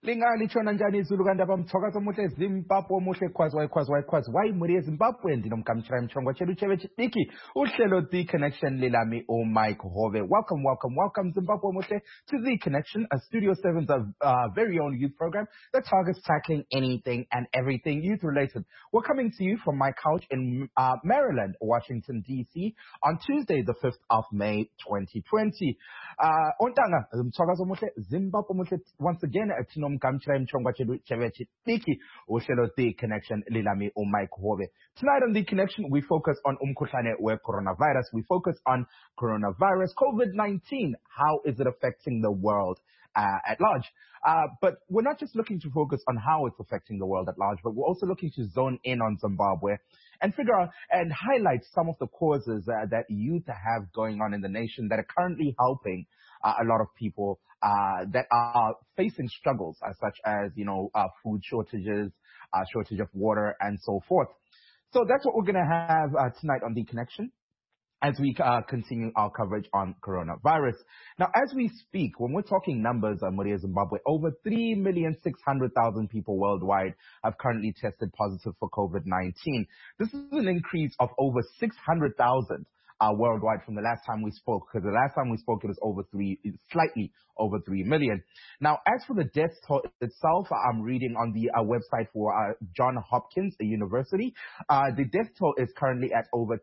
Lingali chona njani izulu kanti abamthokaza omuhle Zimbabwe omuhle khwazi why muri Zimbabwe ndinomkamshira mchongo chedu chebe chidiki uhlelo The Connection lilami Mike Hove. Welcome Zimbabwe omuhle to The Connection, a Studio 7's very own youth program that targets tackling anything and everything youth related. We're coming to you from my couch in Maryland, Washington DC on Tuesday the 5th of May 2020. Ontanga mthokaza omuhle Zimbabwe omuhle once again nomkamshira mchongo chedu chebe chidiki uhlelo The Connection lilami Mike Hove. Tonight on The Connection we focus on umkhuhlane coronavirus. We focus on coronavirus, COVID-19. How is it affecting the world at large? But we're not just looking to focus on how it's affecting the world at large, but we're also looking to zone in on Zimbabwe and figure out and highlight some of the causes that youth have going on in the nation that are currently helping a lot of people that are facing struggles such as, food shortages, shortage of water, and so forth. So that's what we're going to have tonight on The Connection as we continue our coverage on coronavirus. Now, as we speak, when we're talking numbers, Maria Zimbabwe, over 3,600,000 people worldwide have currently tested positive for COVID-19. This is an increase of over 600,000 worldwide from the last time we spoke, because the last time we spoke it was slightly over 3 million. Now, as for the death toll itself, I'm reading on the website for Johns Hopkins University. The death toll is currently at over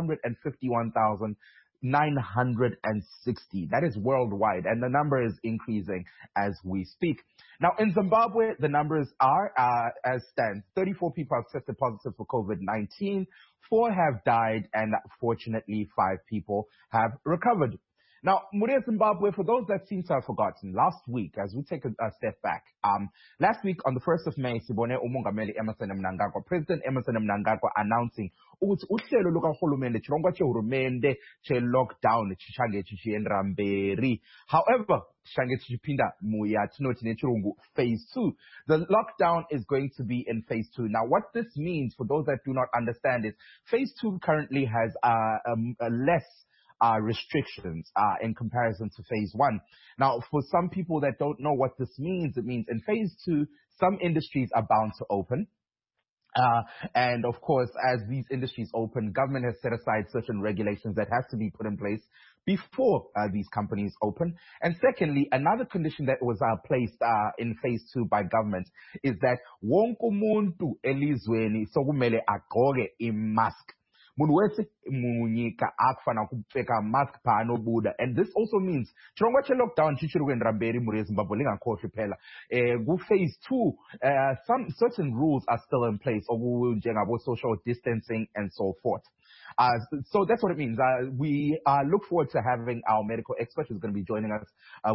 251,960. That is worldwide, and the number is increasing as we speak. Now, in Zimbabwe, the numbers are, as stands, 34 people have tested positive for COVID-19, 4 have died, and fortunately, 5 people have recovered. Now, Muria Zimbabwe, for those that seem to have forgotten, last week, as we take a step back, last week on the 1st of May, Sibone uMongameli Emmerson Mnangagwa, President Emmerson Mnangagwa announcing ukuthi uhlelo lukaHulumende chirongwa chehurumende che-lockdown chishange chichiendera mberi. However, chishange chichipinda muya tinoti nechirungu phase 2. The lockdown is going to be in phase 2. Now, what this means, for those that do not understand, is phase 2 currently has less restrictions in comparison to phase 1. Now, for some people that don't know what this means, it means in phase 2, some industries are bound to open. And of course, as these industries open, government has set aside certain regulations that have to be put in place before these companies open. And secondly, another condition that was placed in phase 2 by government is that wonke umuntu elizweni sokumele agqoke imask. And this also means lockdown phase 2, some certain rules are still in place, social distancing and so forth. So that's what it means. We look forward to having our medical expert who's going to be joining us.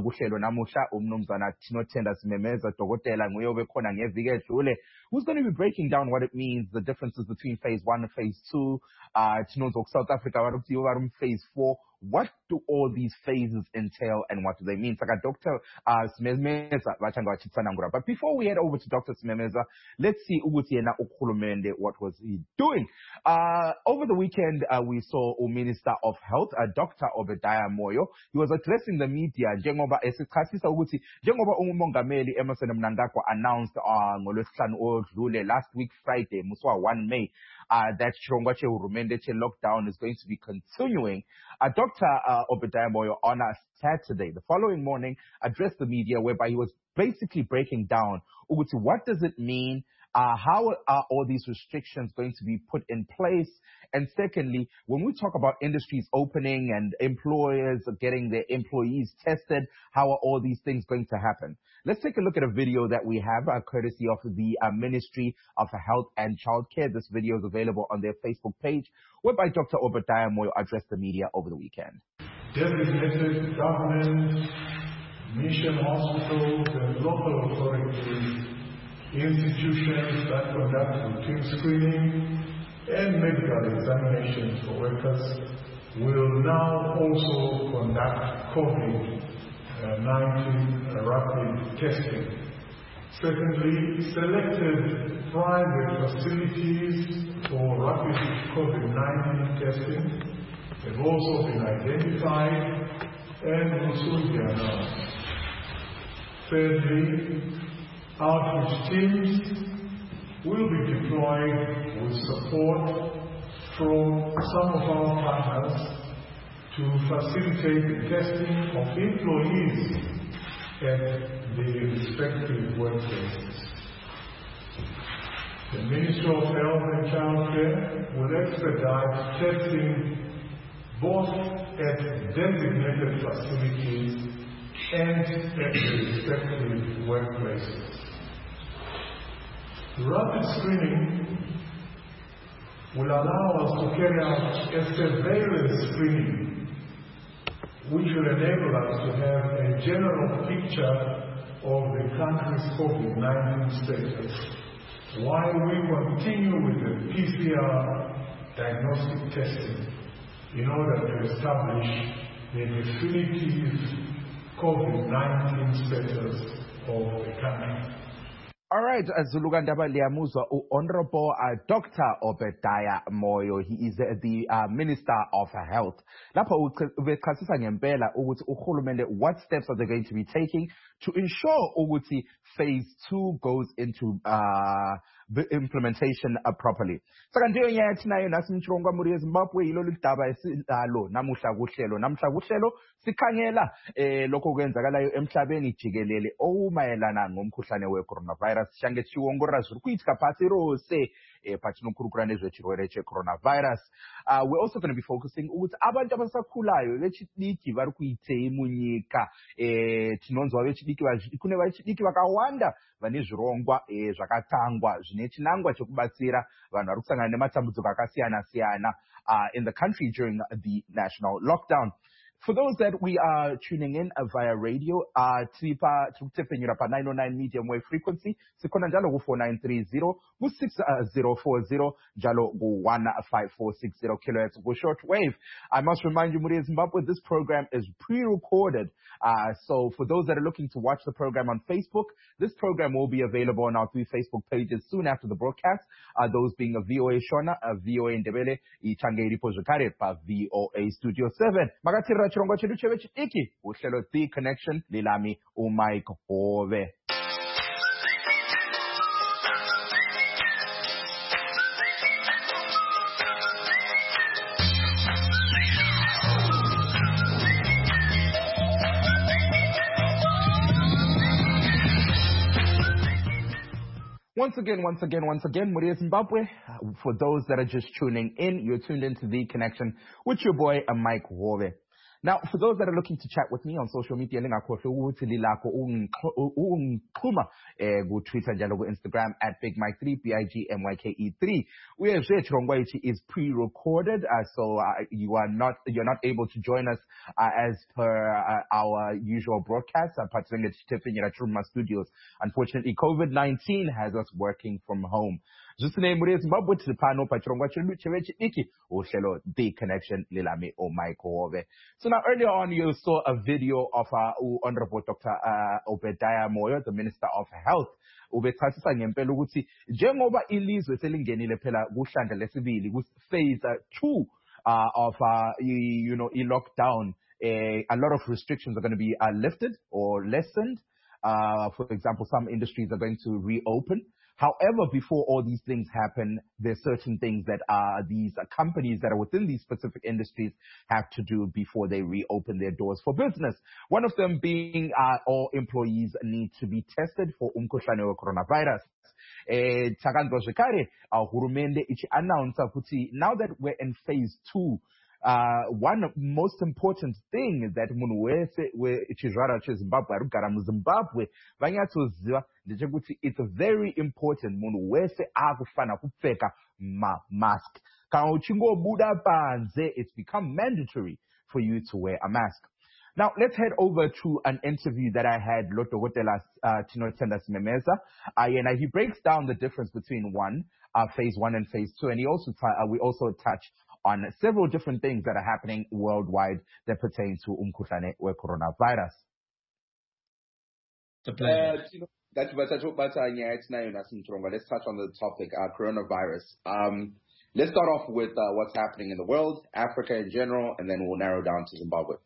Who's going to be breaking down what it means, the differences between phase 1 and phase 2, South Africa, phase 4. What do all these phases entail and what do they mean? Dr. Simemeza. But before we head over to Dr. Simemeza, let's see what was he doing. Over the weekend, we saw a Minister of Health, Dr. Obadiah Moyo. He was addressing the media. Njengoba uMongameli Emmerson Mnangagwa announced last week Friday, 1 May, that Chirongwa Chehurumende lockdown is going to be continuing. Dr. Obadiah Moyo on a Saturday, the following morning, addressed the media whereby he was basically breaking down what does it mean, how are all these restrictions going to be put in place, and secondly, when we talk about industries opening and employers getting their employees tested, how are all these things going to happen? Let's take a look at a video that we have courtesy of the Ministry of Health and Childcare. This video is available on their Facebook page, whereby Dr. Obadiah Moyo addressed the media over the weekend. Designated government, mission hospitals, and local authorities, institutions that conduct routine screening and medical examinations for workers will now also conduct COVID-19 rapid testing. Secondly, selected private facilities for rapid COVID-19 testing have also been identified and will soon be announced. Thirdly, Outreach teams will be deployed with support from some of our partners to facilitate the testing of employees at the respective workplaces. The Ministry of Health and Childcare will expedite testing both at designated facilities and at the respective workplaces. Rapid screening will allow us to carry out a surveillance screening, which will enable us to have a general picture of the country's COVID-19 status, while we continue with the PCR diagnostic testing in order to establish the definitive COVID-19 status of the country. All right, Zulukandaba liyamuzwa Honorable Dr. Obadiah Moyo. He is the Minister of Health. Lapho ubechasisa ngempela ukuthi uhulumende what steps are they going to be taking to ensure ukuthi phase 2 goes into the implementation properly. Saka ndiyo nyathi nayo nasimchongwa muri eZimbabwe yilo lidaba esilalo namuhla kuhlelo sikhangela lokho kwenzakalayo emhlabeni jikelele omayelana ngomkhuhlane weCoronavirus shange chiwongora zviri kuitika pasi rose patinokurukura nezvechirwere cheCoronavirus. We're also going to be focusing ukuthi abantu abasakhulayo vechidiki vari kuitei munyika. Tinonzwa vechidiki kune vechidiki vakawanda vane zvirongwa zvakatangwa zvine chinangwa chekubatsira vanhu vari kusangana nematambudziko akasiyana siyana in the country during the national lockdown. For those that we are tuning in via radio, tikutepfenyura pa 909 medium wave frequency, sikhona njalo ku4930, ku6040, njalo ku15460 kilohertz ku short wave. I must remind you, muri Zimbabwe, this program is pre-recorded. So for those that are looking to watch the program on Facebook, this program will be available on our 3 Facebook pages soon after the broadcast. Those being VOA Shona, VOA Ndebele, ichange iripo zvakare pa VOA Studio 7. Makatira chirongwa chedu chevechidiki, uhlelo The Connection, lilami uMike Hove. Once again, Muri Zimbabwe. For those that are just tuning in, you're tuned into The Connection with your boy, Mike Hove. Now, for those that are looking to chat with me on social media, lingakhohlwa ukuthi lilakho ungixhuma ku-Twitter njalo ku-Instagram at BigMike3, BIGMYKE3. Uyezwe chirongwa ichi is pre-recorded, so you're not able to join us as per our usual broadcast. Patringa chitefenyera chiruma studios. Unfortunately, COVID-19 has us working from home. Zvisine muri Zimbabwe tiri pano pachirongwa chedu chevechidiki uhlelo The Connection lilami Mike Hove. So now earlier on you saw a video of Honorable Dr. Obadiah Moyo, the Minister of Health. Ubechasisa ngempela ukuthi njengoba ilizwe selingenile phela kuhlandla lesibili ku phase 2 of lockdown, a lot of restrictions are going to be lifted or lessened. For example, some industries are going to reopen. However, before all these things happen, there's certain things that these companies that are within these specific industries have to do before they reopen their doors for business. One of them being all employees need to be tested for umkhuhlane we-coronavirus. Takanzwa zvekare hurumende ichi-announce kuti now that we're in phase 2, one most important thing is that munhu wese wechizvara cheZimbabwe ari kugara muZimbabwe vanyatsoziva ndechekuti it's very important munhu wese akufana kupfeka mask. Kana uchingobuda panze, it's become mandatory for you to wear a mask. Now, let's head over to an interview that I had Dr. Tinotenda Simemeza. And he breaks down the difference between phase 1 and phase 2. And we also touch on several different things that are happening worldwide that pertain to umkhuhlane we-coronavirus. It's a pleasure. Let's touch on the topic, coronavirus. Let's start off with what's happening in the world, Africa in general, and then we'll narrow down to Zimbabwe.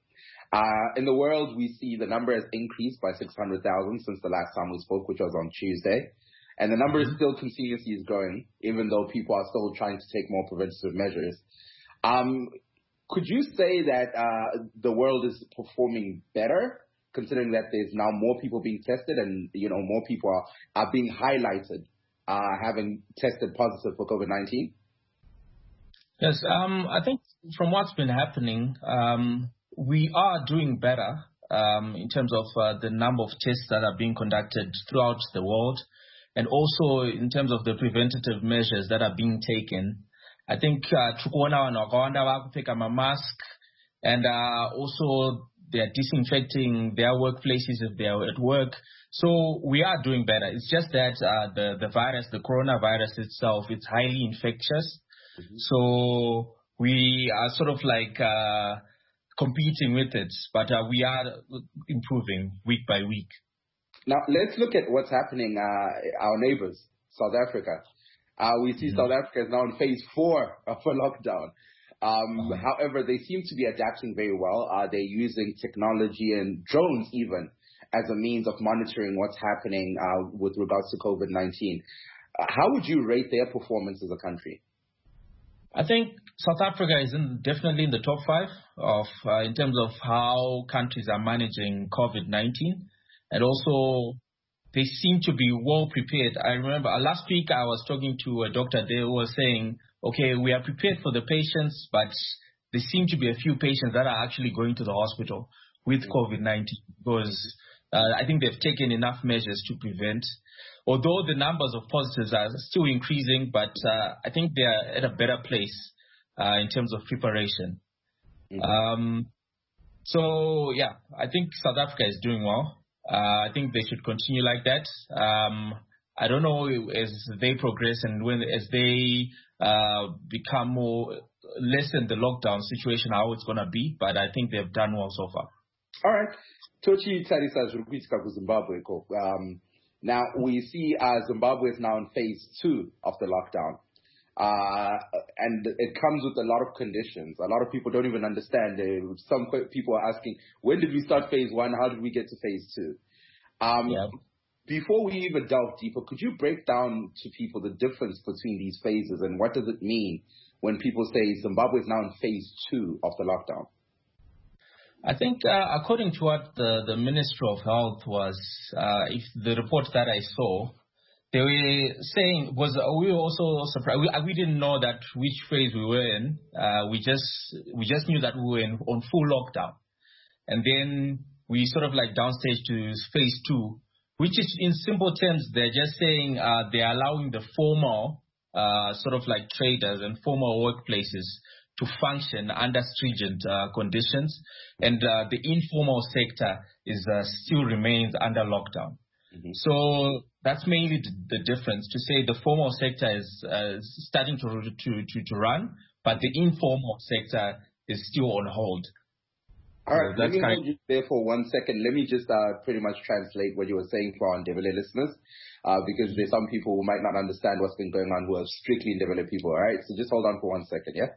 In the world, we see the number has increased by 600,000 since the last time we spoke, which was on Tuesday. And the number is still continuously growing, even though people are still trying to take more preventative measures. Could you say that the world is performing better, considering that there's now more people being tested and, more people are being highlighted having tested positive for COVID-19? Yes, I think from what's been happening, we are doing better in terms of the number of tests that are being conducted throughout the world, and also in terms of the preventative measures that are being taken. I think take a mask, and also they are disinfecting their workplaces if they are at work. So we are doing better. It's just that the virus, the coronavirus itself, it's highly infectious. So we are sort of like competing with it, but we are improving week by week. Now, let's look at what's happening, our neighbors, South Africa. We see South Africa is now in phase 4 of a lockdown. However, they seem to be adapting very well. They're using technology and drones even as a means of monitoring what's happening with regards to COVID-19. How would you rate their performance as a country? I think South Africa is definitely in the top 5 of in terms of how countries are managing COVID-19. And also, they seem to be well prepared. I remember last week I was talking to a doctor. They were saying, okay, we are prepared for the patients, but there seem to be a few patients that are actually going to the hospital with COVID-19 because I think they've taken enough measures to prevent. Although the numbers of positives are still increasing, but I think they are at a better place in terms of preparation. So, yeah, I think South Africa is doing well. I think they should continue like that. I don't know as they progress and as they become lessen the lockdown situation, how it's going to be, but I think they've done well so far. All right. Tochi Tsarisa Zurupitsika ku Zimbabwe. Now, we see Zimbabwe is now in phase 2 of the lockdown. And it comes with a lot of conditions. A lot of people don't even understand. Some people are asking, when did we start phase 1? How did we get to phase 2? Before we even delve deeper, could you break down to people the difference between these phases and what does it mean when people say Zimbabwe is now in phase 2 of the lockdown? I think according to what the Ministry of Health was, if the report that I saw, they were saying we were also surprised. We didn't know that which phase we were in. We just knew that we were on full lockdown, and then we sort of like downstage to phase 2, which is in simple terms they're just saying they're allowing the formal sort of like traders and formal workplaces to function under stringent conditions, and the informal sector still remains under lockdown. So that's mainly the difference. To say the formal sector is starting to run, but the informal sector is still on hold. All right, let me hold you there for 1 second. Let me just pretty much translate what you were saying for our Ndebele listeners, because there's some people who might not understand what's been going on who are strictly Ndebele people. All right, so just hold on for 1 second, yeah?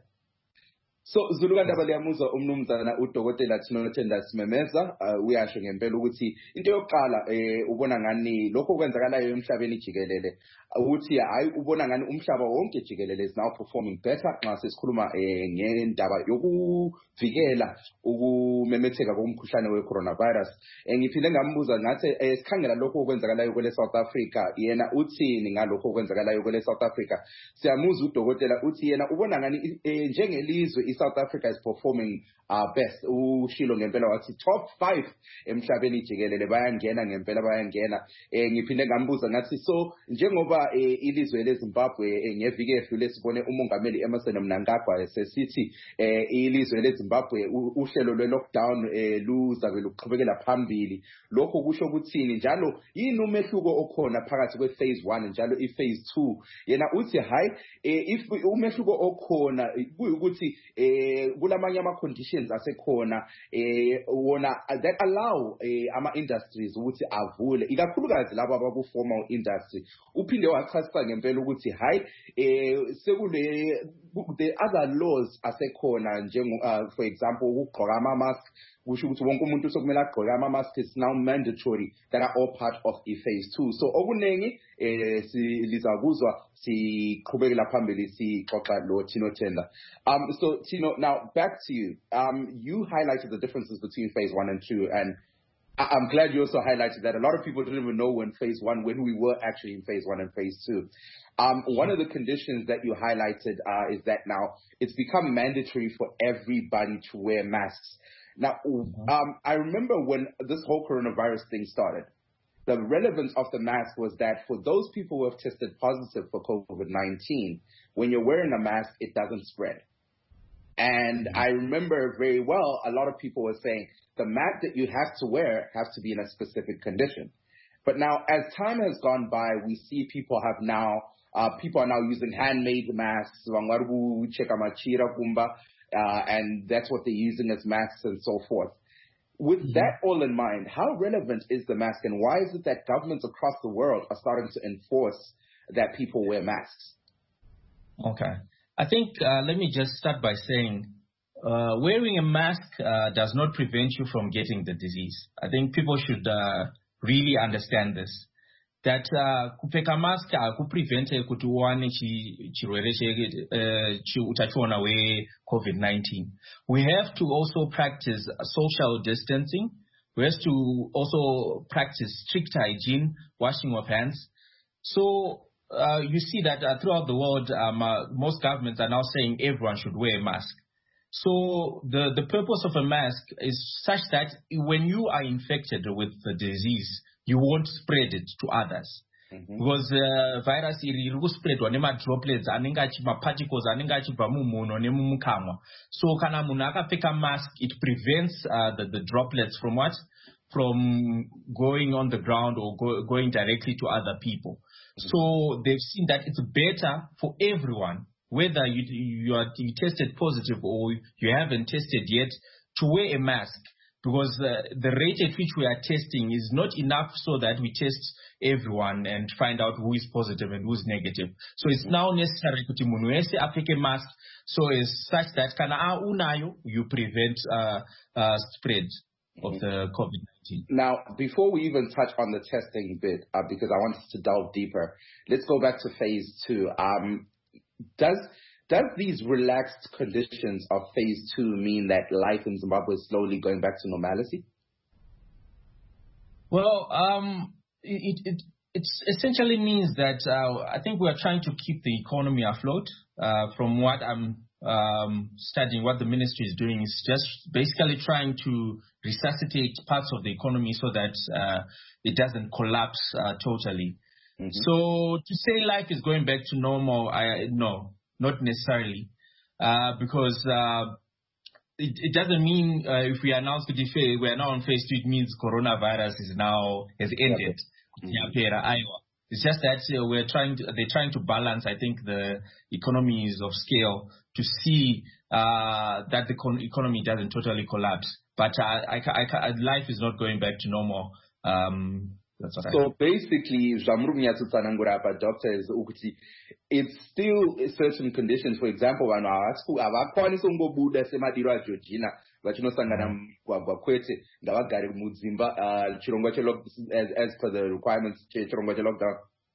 So Zulukanda baliyamuzwa umnumzana udokotela Thinothenda Simemeza uyasho ngempela ukuthi into yokuqala ubona ngani lokho kwenzakalayo emhlabeni jikelele ukuthi hayi ubona ngani umhlaba wonke jikelele is now performing better nxa sesikhuluma ngendaba yokuvikela ukumemetheka komkhuhlane we-coronavirus. Ngiphinde ngambuza ngathi sikhangela lokho kwenzakalayo kwele South Africa yena uthini ngalokho kwenzakalayo kwele South Africa. Siyamuza udokotela uthi yena ubona ngani njengelizwe South Africa is performing best. Ushilo ngempela wathi top 5 emhlabeni jikelele bayangena ngempela bayangena. Ngiphinde ngambuza ngathi so njengoba ilizwe leZimbabwe ngeviki edlule sibone umongameli Emmerson Mnangagwa sesithi ilizwe leZimbabwe uhlelo lwe-lockdown luzabe luqhubekela phambili. Lokho kusho ukuthini njalo yini umehluko okhona phakathi kwe-phase 1 njalo i-phase 2? Yena uthi hayi if umehluko okhona kuyukuthi kulamanye ama-conditions asekhona wona that allow ama-industries ukuthi avule ikakhulukazi labo abaku-formal industry. Uphinde wachasisa ngempela ukuthi hayi sekule the other laws asekhona for example ukugqoka ama-mask is now mandatory that are all part of the phase 2. So okunengi lizakuzwa siqhubekela phambili sixoxa lo Tino Tenda. So Tino, now back to you. You highlighted the differences between phase 1 and 2, and I'm glad you also highlighted that a lot of people didn't even know when we were actually in phase 1 and phase 2. One of the conditions that you highlighted is that now it's become mandatory for everybody to wear masks. Now, I remember when this whole coronavirus thing started, the relevance of the mask was that for those people who have tested positive for COVID-19, when you're wearing a mask, it doesn't spread. And I remember very well, a lot of people were saying the mask that you have to wear has to be in a specific condition. But now, as time has gone by, we see people are now using handmade masks, and that's what they're using as masks and so forth. With that all in mind, how relevant is the mask, and why is it that governments across the world are starting to enforce that people wear masks? Okay. I think let me just start by saying wearing a mask does not prevent you from getting the disease. I think people should really understand this. That kupfeka mask akuprevente kuti uwane chirwere utachiona we-COVID-19. We have to also practice social distancing. We have to also practice strict hygiene, washing of hands. So you see that throughout the world, most governments are now saying everyone should wear a mask. So the purpose of a mask is such that when you are infected with the disease, you won't spread it to others. Because virus iri spreadwa nema droplets particles anenge achibva mumuno nemumukamwa. So kana munhu akapfeka mask, it prevents the droplets from what? From going on the ground or going directly to other people. So they've seen that it's better for everyone, whether you tested positive or you haven't tested yet, to wear a mask. Because the rate at which we are testing is not enough so that we test everyone and find out who is positive and who is negative. So it's now necessary to munhu wese apfeke mask, so it's such that kana unayo you prevent spread of the COVID-19. Now, before we even touch on the testing bit, because I want us to delve deeper, let's go back to phase 2. Does these relaxed conditions of phase 2 mean that life in Zimbabwe is slowly going back to normality? Well, it essentially means that I think we are trying to keep the economy afloat. From what I'm studying, what the ministry is doing is just basically trying to resuscitate parts of the economy so that it doesn't collapse totally. So to say life is going back to normal, no. Not necessarily, because it doesn't mean if we announce to we are now on phase 2, it means coronavirus has ended. It's just that they're trying to balance, I think, the economies of scale to see that the economy doesn't totally collapse. But life is not going back to normal. So basically, doctor, is it's still certain conditions. For example, when as per the requirements, lockdown.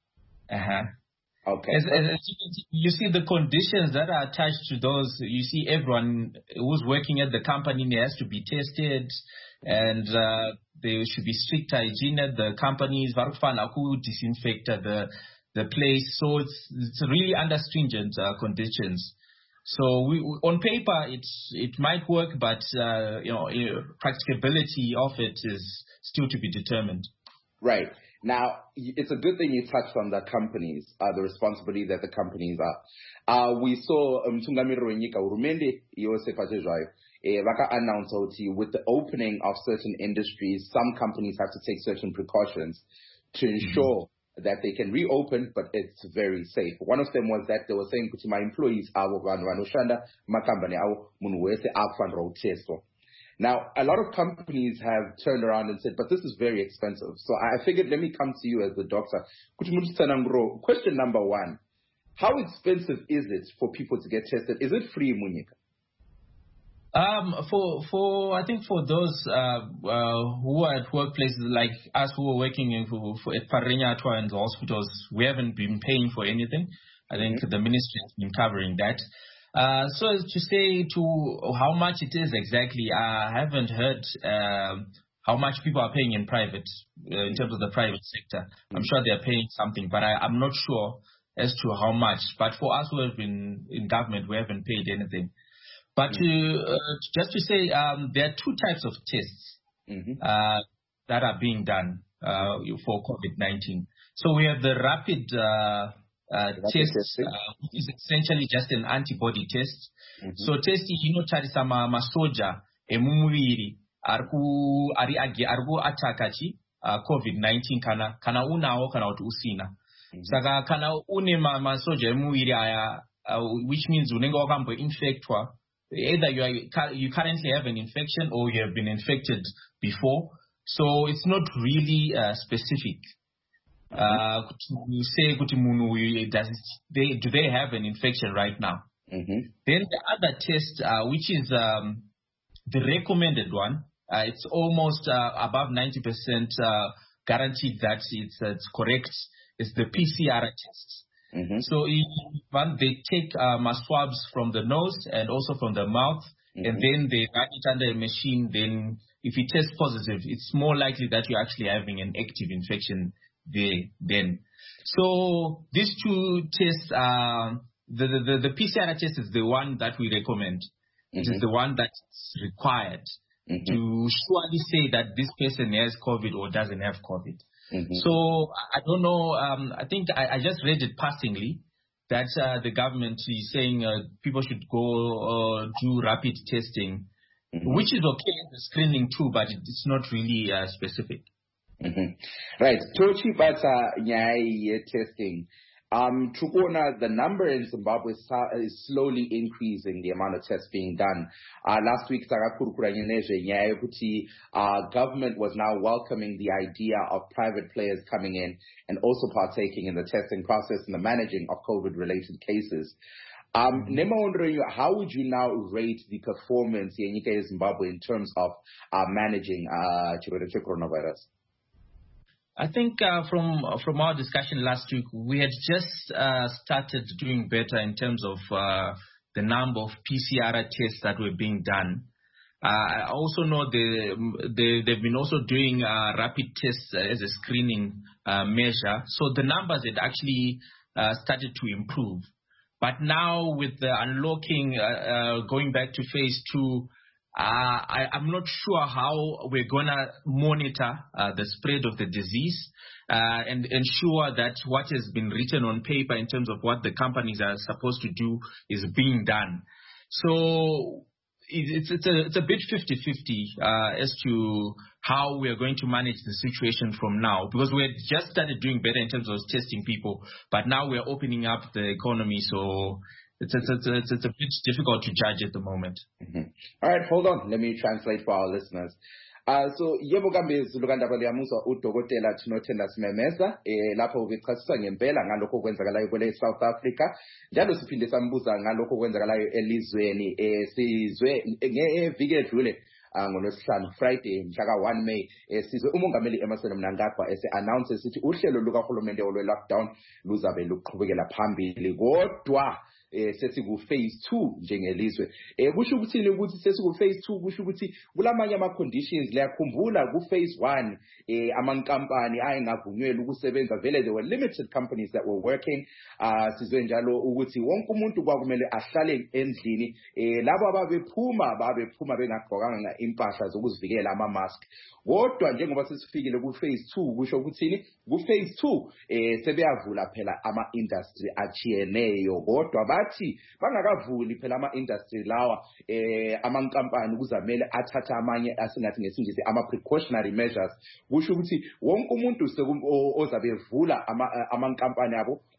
Okay. As you see the conditions that are attached to those. You see everyone who's working at the company has to be tested, and there should be strict hygiene at the companies. Disinfect the place. So it's really under stringent conditions. So on paper it might work, but practicability of it is still to be determined. Right. Now, it's a good thing you touched on the companies, the responsibility that the companies are. We saw Mtungamiro Wenyika Urumende Yosef Ajaywayo announced with the opening of certain industries, some companies have to take certain precautions to ensure that they can reopen, but it's very safe. One of them was that they were saying my employees are now, a lot of companies have turned around and said, but this is very expensive. So I figured, let me come to you as the doctor. Question number 1, how expensive is it for people to get tested? Is it free, Munyika? I think for those who are at workplaces like us who are working at Parinyatwa and the hospitals, we haven't been paying for anything. I think the ministry has been covering that. So as to say to how much it is exactly, I haven't heard how much people are paying in private, in terms of the private sector. I'm sure they're paying something, but I'm not sure as to how much. But for us who have been in government, we haven't paid anything. But just to say, there are two types of tests that are being done for COVID-19. So we have the rapid test, which is essentially just an antibody test. So testing inotarisa masoja emumuviri ariku atakachi COVID-19 kana unawo kana kuti usina. Saka kana une masoja emumuviri aya, which means unenge wakambo infectwa. Either you currently have an infection or you have been infected before, so it's not really specific. To say do they have an infection right now? Then the other test, which is the recommended one, it's almost above 90% guaranteed that it's correct. It's the PCR test. So they take swabs from the nose and also from the mouth, and then they run it under a machine. Then if it tests positive, it's more likely that you're actually having an active infection there then. So these two tests, the PCR test is the one that we recommend. It is the one that's required to surely say that this person has COVID or doesn't have COVID. So I don't know. I think I just read it passingly that the government is saying people should go do rapid testing, which is okay in the screening too, but it's not really specific. Right. Tochi bata nyai testing. Tukona, the number in Zimbabwe is slowly increasing, the amount of tests being done. Last week, government was now welcoming the idea of private players coming in and also partaking in the testing process and the managing of COVID-related cases. How would you now rate the performance in Zimbabwe in terms of managing coronavirus? I think from our discussion last week, we had just started doing better in terms of the number of PCR tests that were being done. I also know they've been also doing rapid tests as a screening measure. So the numbers had actually started to improve. But now with the unlocking, going back to phase 2, I'm not sure how we're going to monitor the spread of the disease and ensure that what has been written on paper in terms of what the companies are supposed to do is being done. So it's a bit 50-50 as to how we are going to manage the situation from now, because we had just started doing better in terms of testing people, but now we're opening up the economy, so it's a bit difficult to judge at the moment. All right, hold on. Let me translate for our listeners. So yebo kambe zilukandaba liyamusa udokotela Tinotenda Simemeza lapho ubichasisa ngempela ngalokho kwenzakalayo kwele South Africa, njalo siphinde sambuza ngalokho kwenzakalayo elizweni sizwe ngeviki edlule ngolwesihlanu Friday mhla 1 May sizwe umongameli Emmerson Mnangagwa announce esithi uhlelo lukaHulumende olwe lockdown luzabe luqhubekela phambili, kodwa sesiku phase 2 njengelizwe. Kusho ukuthini ukuthi sesiku phase 2? Kusho ukuthi kulamanye ama conditions liyakhumbula ku phase 1 amankampani ayengavunyelwa ukusebenza, vele there were limited companies that were working. Sizwe njalo ukuthi wonke umuntu kwakumele ahlale endlini, labo ababephuma bengagqokanga impahla zokuzivikela ama mask. Kodwa njengoba sesifikile ku phase 2, kusho ukuthini ku phase 2 sebeyavula phela ama industry achiyeneyo, kodwa bathi bangakavuli phela ama industry lawa amankampani kuzamele athatha amanye asingathi ngesingisi ama precautionary measures. Kusho ukuthi wonke umuntu ozabe evula amankampani abo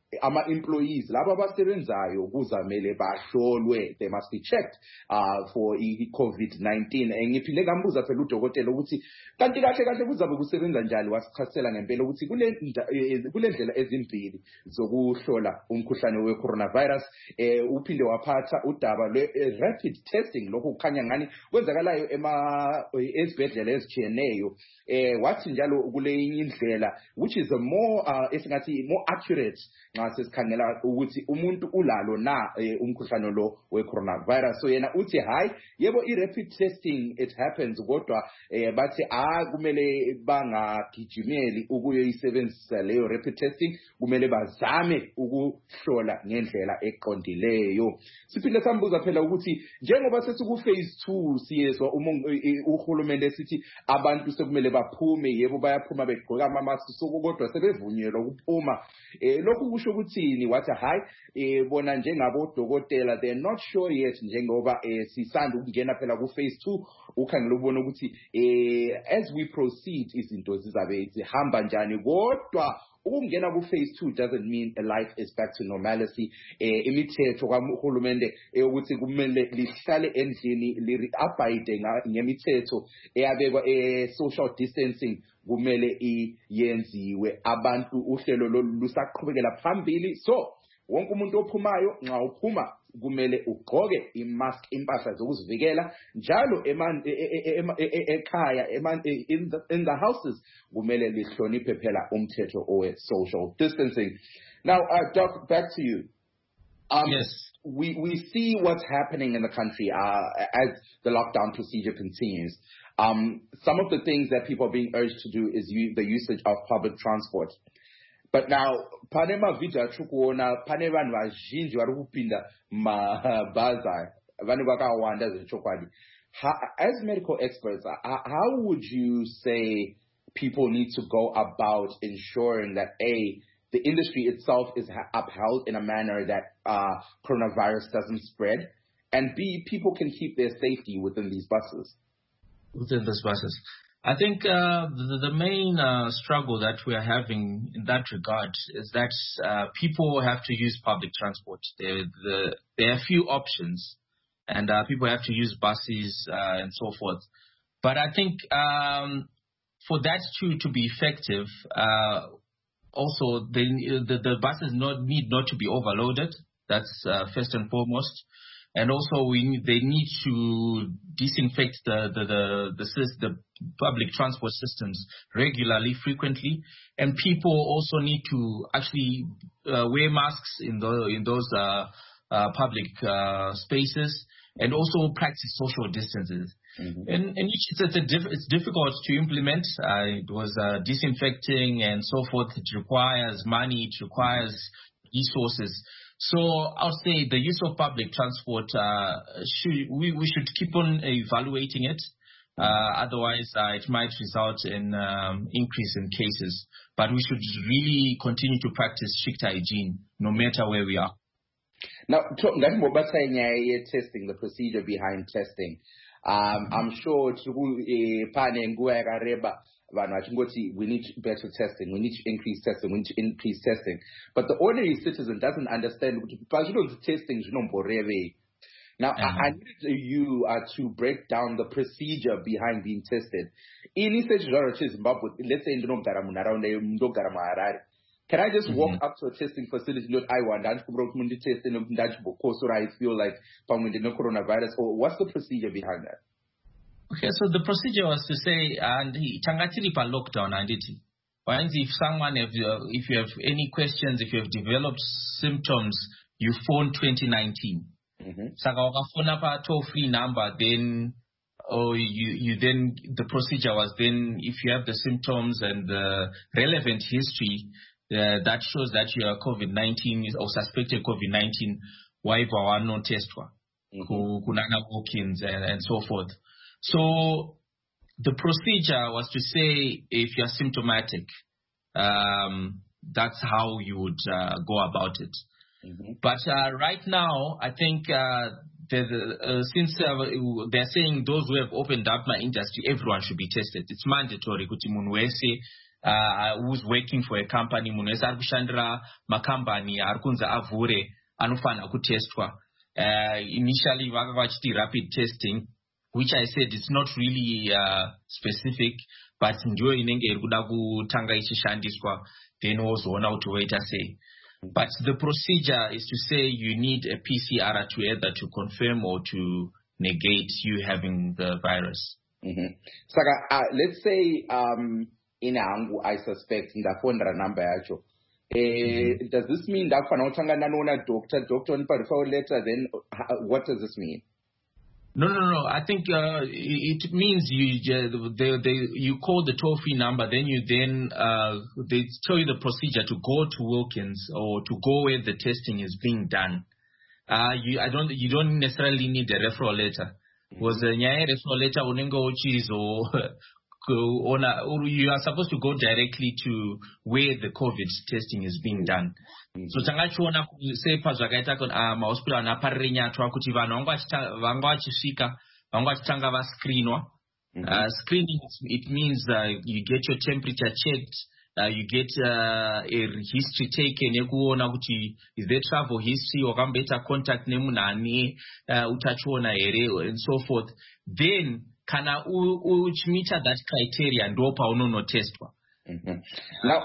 ama-employees laba abasebenzayo kuzamele bahlolwe, they must be checked for i-COVID-19. Ngiphinde ngambuza phela udokotela ukuthi kanti kahle kuzabe kusebenza njani, wasichasisela ngempela ukuthi kule ndlela ezimbili zokuhlola umkhuhlane we-coronavirus. Uphinde waphatha udaba lwe-rapid testing, lokhu kukhanya ngani kwenzakalayo ezibhedlela ezitshiyeneyo. Wathi njalo kule indlela which is a more esingathi more accurate nxa sesikhangela ukuthi umuntu ulalo na umkhuhlane lo we-coronavirus. So yena uthi hayi yebo i-rapid testing it happens, kodwa bathi kumele bangagijimeli ukuyoyisebenzisa leyo rapid testing, kumele bazame ukuhlola ngendlela eqondileyo. Siphinde sambuza phela ukuthi njengoba sesiku-phase 2 siyezwa uhulumende esithi abantu sekumele baphume, yebo bayaphuma begqoka ama-mask, kodwa sebevunyelwa ukuphuma. Lokhu kusho ukuthini? Wathi hayi bona njengabodokotela they're not sure yet, njengoba sisanda ukungena phela ku-phase 2 ukhangela ukubona ukuthi as we proceed izinto zizabe zihamba njani. Kodwa ukungena ku-phase 2 doesn't mean life is back to normality. Imithetho kahulumende ukuthi kumele lihlale endlini li-abide ngemithetho eyabekwa social distancing kumele iyenziwe. Abantu uhlelo lusaqhubekela phambili, so wonke umuntu ophumayo nxa uphuma kumele ugqoke i-mask, impahla zokuzivikela njalo ekhaya in the houses kumele lihloniphe phela umthetho owe-social distancing. Now, Doc, back to you. Yes. We see what's happening in the country as the lockdown procedure continues. Some of the things that people are being urged to do is the usage of public transport. But now, pane mavideo achukuona pane vanhu vazhinji vari kupinda mabhaza, vanhu vakawanda zvechokwadi. As medical experts, how would you say people need to go about ensuring that A, the industry itself is upheld in a manner that coronavirus doesn't spread, and B, people can keep their safety within these buses? Within these buses. I think the main struggle that we are having in that regard is that people have to use public transport. There are few options, and people have to use buses and so forth. But I think for that to be effective, also the buses need not to be overloaded. That's first and foremost. And also they need to disinfect the public transport systems regularly, frequently, and people also need to actually wear masks in those public spaces, and also practice social distances. Mm-hmm. And it's difficult to implement. It was disinfecting and so forth. It requires money. It requires resources. So I'll say the use of public transport, we should keep on evaluating it. Otherwise, it might result in increase in cases. But we should really continue to practice strict hygiene, no matter where we are. Now, testing, the procedure behind testing. I'm sure we need better testing, we need to increase testing, but the ordinary citizen doesn't understand testing. Now, I need you to break down the procedure behind being tested. Let's say can I just walk up to a testing facility and I want I feel like coronavirus, or what's the procedure behind that? Okay, so the procedure was to say, and changatiripa lockdown, and if someone, if you have any questions, if you have developed symptoms, you phone 2019. Saka phone up a toll-free number, then you then the procedure was then if you have the symptoms and the relevant history that shows that you are COVID-19 or suspected COVID-19, why no test kunana walk-ins and so forth. So the procedure was to say if you're symptomatic, that's how you would go about it. But right now, I think since they're saying those who have opened up my industry, everyone should be tested. It's mandatory. Kuti munwese who's working for a company, munhu wese ari kushandira makambani ari kunzi avhure anofanira kutestwa. Initially vanga vachiti rapid testing, which I said it's not really specific, but ndiyo inenge iri kuda kutanga ichishandiswa, then wozoona kuti woita sei. But the procedure is to say you need a PCR to either to confirm or to negate you having the virus. Saka, let's say inangu I suspect ndafondra number yacho. Does this mean ndafana utanga nanona doctor on referral letter, then what does this mean? No. I think it means you call the toll-free number, then they tell you the procedure to go to Wilkins or to go where the testing is being done. You don't necessarily need a referral letter. Was a referral letter unengo chizo you are supposed to go directly to where the COVID testing is being done. So tangachiona say pazvakaita kun mahospital anaparirinyatwa kuti vanhu vanga vachisvika vanga vachitanga vascreenwa. Screening, it means you get your temperature checked, you get a history taken yekuona kuti is there travel history wakamboita contact nemunhu utachiona here and so forth. Then kana uchimita that criteria ndo paunonotestwa. Now,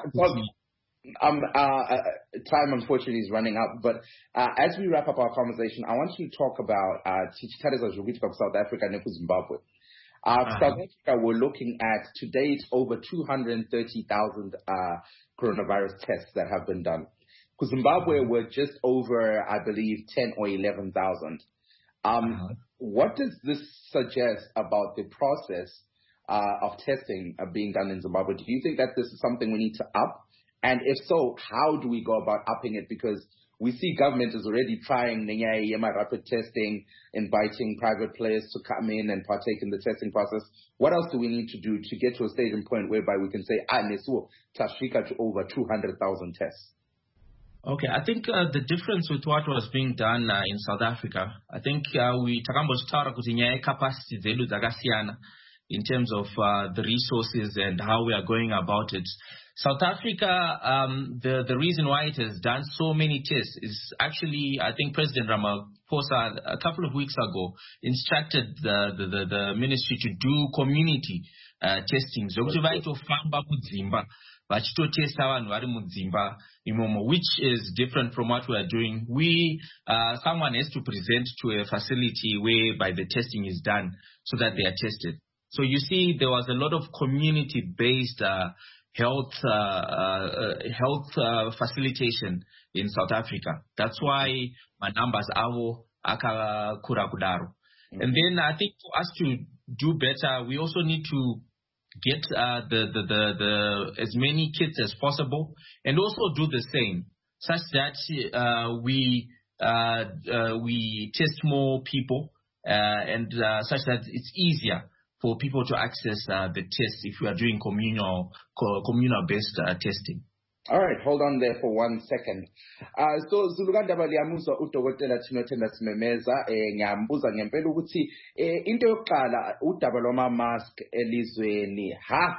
time unfortunately is running out, but as we wrap up our conversation, I want you to talk about South Africa and Zimbabwe. South Africa, we're looking at to date over 230,000 coronavirus tests that have been done. Zimbabwe were just over, I believe, 10 or 11,000. What does this suggest about the process of testing being done in Zimbabwe? Do you think that this is something we need to up? And if so, how do we go about upping it? Because we see government is already trying rapid testing, inviting private players to come in and partake in the testing process. What else do we need to do to get to a staging point whereby we can say, Nesu, Tashika to over 200,000 tests? Okay, I think the difference with what was being done in South Africa, I think we takambozvitaura kuti nyaya yecapacity dzedu dzakasiyana in terms of the resources and how we are going about it. South Africa, the reason why it has done so many tests is actually, I think President Ramaphosa a couple of weeks ago instructed the ministry to do community testing. Zokuti vaitofamba mudzimba vachitotesta vanhu vari mudzimba imomo, which is different from what we are doing. Someone has to present to a facility whereby the testing is done so that they are tested. So you see, there was a lot of community-based health facilitation in South Africa. That's why my numbers are akakura kudaro. And then I think for us to do better, we also need to get the as many kits as possible, and also do the same, such that we test more people and such that it's easier for people to access the tests if we are doing communal-based testing. All right, hold on there for 1 second. So Zulukandaba liyamuza udokotela Tinotenda Simemeza ngiyambuza ngempela ukuthi into yokuqala udaba lwama mask elizweni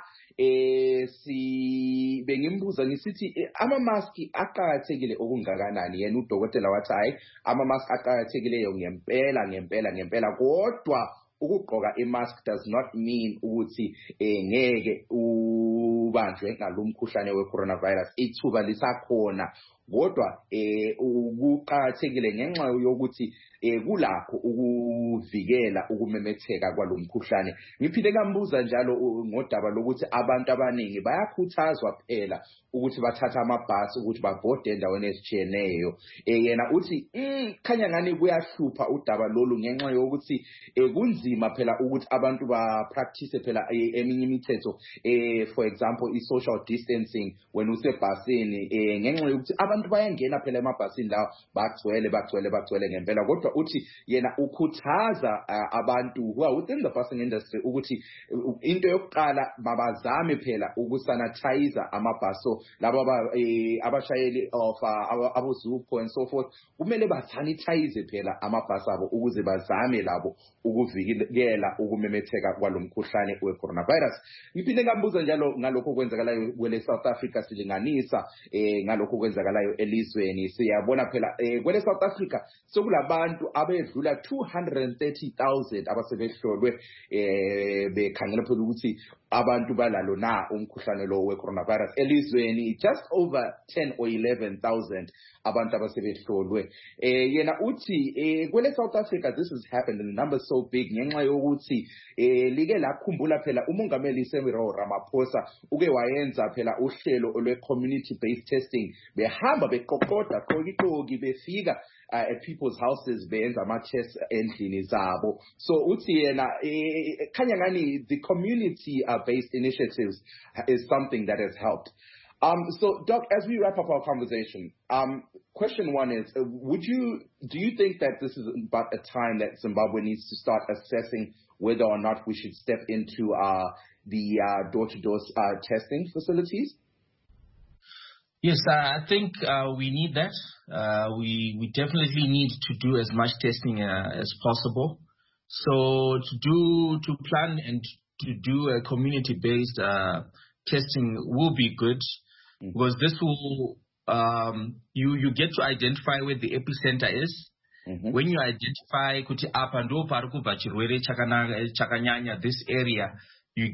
si bengimbuza ngisithi ama mask aqhakathekile okungakanani. Yena udokotela wathi hayi ama mask aqhakathekileyo ngempela kodwa ukugqoka imask does not mean ukuthi ngeke ubanjwe ngalomkhuhlane we-coronavirus. Ithuba lisakhona kodwa ukuqhakathekile ngenxa yokuthi kulakho ukuvikela ukumemetheka kwalomkhuhlane. Ngiphinde ngambuza njalo ngodaba lokuthi abantu abaningi bayakhuthazwa phela ukuthi bathatha amabhasi ukuthi babhode endaweni ezitshiyeneyo. Yena uthi khanya ngani kuyahlupha udaba lolu ngenxa yokuthi kunzima phela ukuthi abantu ba practice phela eminye imithetho, for example i social distancing when usebhasini, ngenxa yokuthi abantu bayangena phela emabhasini lawo bagcwele ngempela kodwa uthi yena ukhuthaza abantu who are within the busing industry ukuthi into yokuqala mabazame phela ukusanitize amabhaso labo abashayeli of aboZupho and so forth kumele basanitize phela amabhasi abo ukuze bazame labo ukuvikela ukumemetheka kwalomkhuhlane we-coronavirus. Ngiphinde ngambuza njalo ngalokho okwenzakalayo kwele South Africa silinganisa ngalokho okwenzakalayo elizweni siyabona phela kwele South Africa sokulabantu abedlula 230,000 abasebehlolwe bekhangela phela ukuthi abantu balalo na umkhuhlane lo we-coronavirus elizweni just over 10 or 11,000 abantu abasebehlolwe. Yena uthi kwele South Africa this has happened and the numbers so big ngenxa yokuthi like lakhumbula phela umongameli Cyril Ramaphosa uke wayenza phela uhlelo lwe community based testing behamba beqoqoda qokitoki befika at people's houses benza ama tests endlini zabo. So uthi yena khanya ngani the community based initiatives is something that has helped. So Doc, as we wrap up our conversation, question one is, do you think that this is about a time that Zimbabwe needs to start assessing whether or not we should step into the door-to-door testing facilities? Yes, I think we need that. We definitely need to do as much testing as possible. So to plan and to do a community-based testing will be good, because this will you get to identify where the epicenter is. When you identify kuti apa ndo pari kubva chirwere chakanyanya this area, you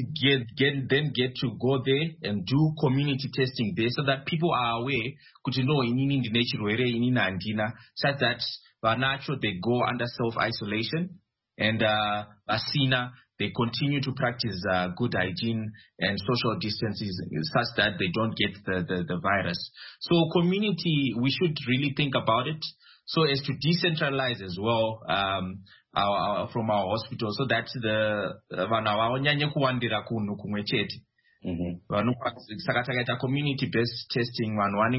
get to go there and do community testing there so that people are aware kuti no inini ndine chirwere inini handina, such that vanacho they go under self-isolation and asina they continue to practice good hygiene and social distancing such that they don't get the virus. So community, we should really think about it so as to decentralize as well from our hospital, so that the community based testing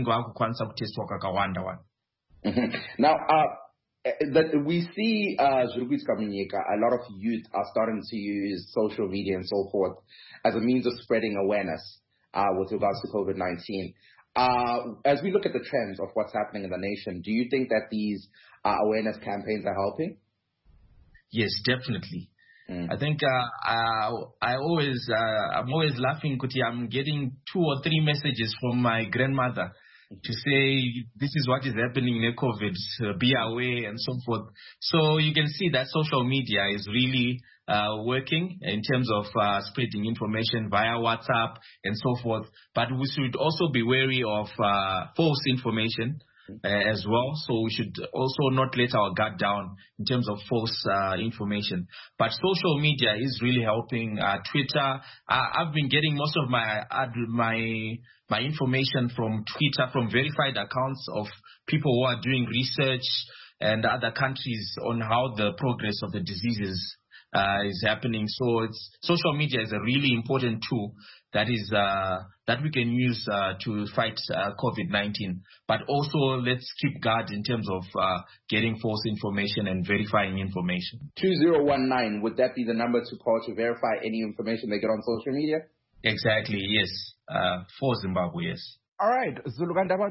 now that we see Zulukwitz Kaminyika, a lot of youth are starting to use social media and so forth as a means of spreading awareness with regards to COVID-19. As we look at the trends of what's happening in the nation, do you think that these awareness campaigns are helping? Yes, definitely. I think I'm always laughing because I'm getting 2 or 3 messages from my grandmother to say this is what is happening in COVID, be aware and so forth. So you can see that social media is really working in terms of spreading information via WhatsApp and so forth. But we should also be wary of false information as well. So we should also not let our guard down in terms of false information. But social media is really helping. Twitter, I've been getting most of my information from Twitter, from verified accounts of people who are doing research and other countries on how the progress of the diseases is happening. So social media is a really important tool that is that we can use to fight COVID-19. But also let's keep guard in terms of getting false information and verifying information. 2019, would that be the number to call to verify any information they get on social media? Exactly, yes. For Zimbabwe, yes. All right, Zulukandaba